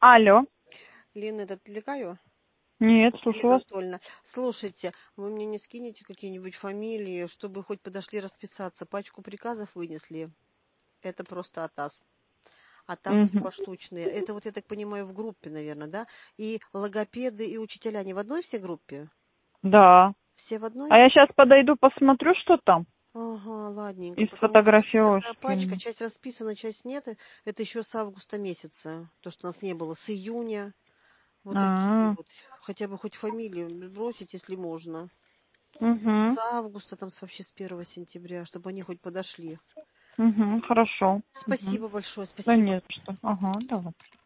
Алло. Лена, это отвлекаю? Нет, слушаю Елена вас. Анатольевна, слушайте, вы мне не скинете какие-нибудь фамилии, чтобы хоть подошли расписаться? Пачку приказов вынесли. Это просто атас. А там все Мгм. поштучные. Это вот, я так понимаю, в группе, наверное, да? И логопеды, и учителя не в одной все группе? Да. Все в А одной? я сейчас подойду, посмотрю, что там. Ага, ладненько, И потому что сфотографирую, такая пачка, скину. часть расписана, часть нет. Это еще с августа месяца. То, что у нас не было, с июня. Вот такие А, вот. Хотя бы хоть фамилии бросить, если можно. С угу. августа, там вообще с 1 сентября, чтобы они хоть подошли. Угу, хорошо. Угу. Спасибо большое, Да спасибо. нет, что. Ага, давай.